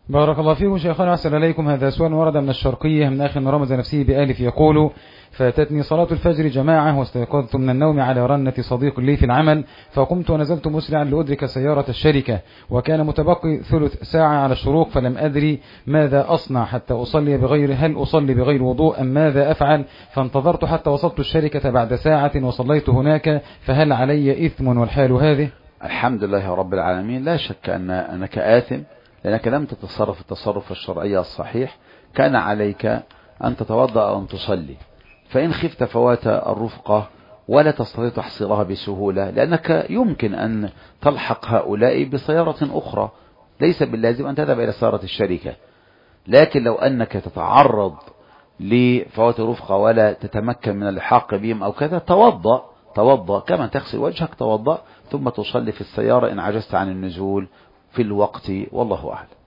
بارك الله فيكم شيخنا وأحسن إليكم. هذا سؤال ورد من الشرقية من أخ رمز نفسه بآلف يقول: فاتتني صلاة الفجر جماعة واستيقظت من النوم على رنة صديق لي في العمل، فقمت ونزلت مسرعا لأدرك سيارة الشركة، وكان متبقي ثلث ساعة على الشروق، فلم أدري ماذا أصنع حتى أصلي هل أصلي بغير وضوء أم ماذا أفعل؟ فانتظرت حتى وصلت الشركة بعد ساعة وصليت هناك، فهل علي إثم والحال هذه؟ الحمد لله رب العالمين. لا شك أنك آثم، لأنك لم تتصرف التصرف الشرعي الصحيح. كان عليك أن تتوضأ أو أن تصلي، فإن خفت فوات الرفقة ولا تستطيع تحصيلها بسهولة، لأنك يمكن أن تلحق هؤلاء بسيارة أخرى، ليس باللازم أن تذهب إلى سيارة الشركة. لكن لو أنك تتعرض لفوات رفقة ولا تتمكن من اللحاق بهم أو كذا، توضأ كما تغسل وجهك، توضأ ثم تصلي في السيارة إن عجزت عن النزول في الوقت، والله أعلم.